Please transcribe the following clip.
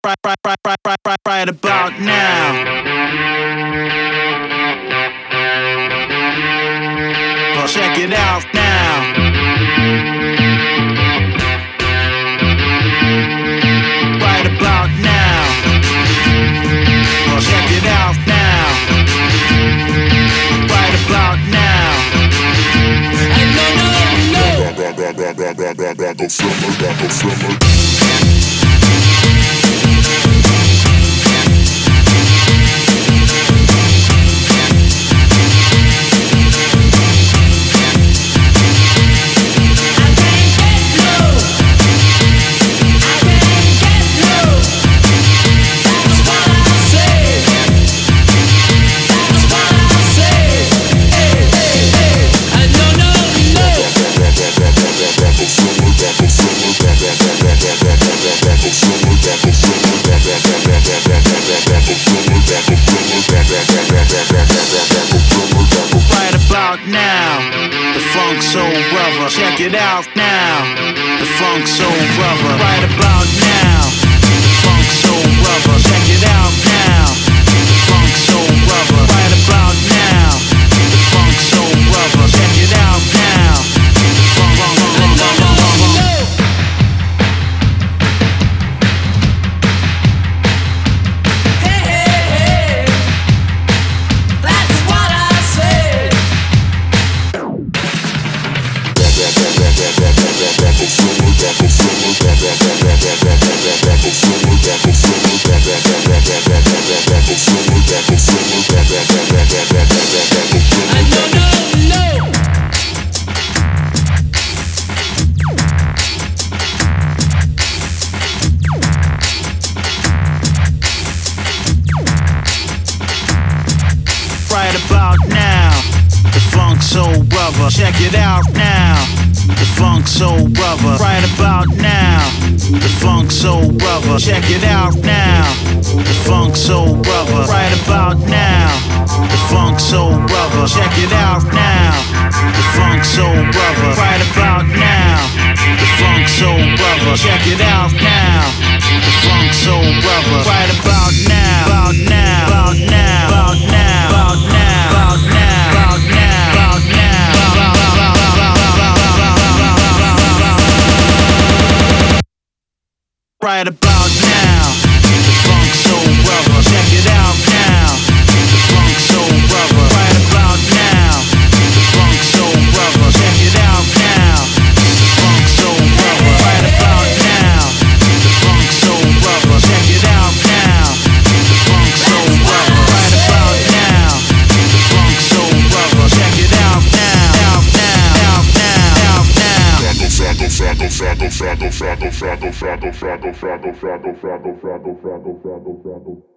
right about now. Well, check it out now. Right about now. Well, check it out now. Right about now. And no. Right about now, the Funk Soul Brother. Check it out now, the Funk Soul Brother. Right about now, the Funk Soul Brother. Check it out now, the Funk Soul Brother. Right about now, the Funk Soul Brother. Check it out now, the Funk Right about now, the Funk Soul Brother. Check it out now, the Funk Soul Brother. Right about now, the Funk Soul Brother. Check it out now, the Funk Soul Brother. Right about now, the Funk Soul Brother. Check it out now, the Funk Soul Brother. Right about now, the Funk Soul Brother. Check it out now, the Funk Soul Brother. Right about now, about now, about now, about now, about now, about now, about now, about now. Right about now, the Funk Soul Brother. Check it out now, the Funk Soul Brother. Right about now, the Funk Soul Brother. Check it out now, the Funk Soul Brother. Right about now, the Funk Soul Brother. Check it out now, the Funk Soul Brother. Right about now, the Funk Soul Brother. Check it out now, out now, out now, out now. Fraggle.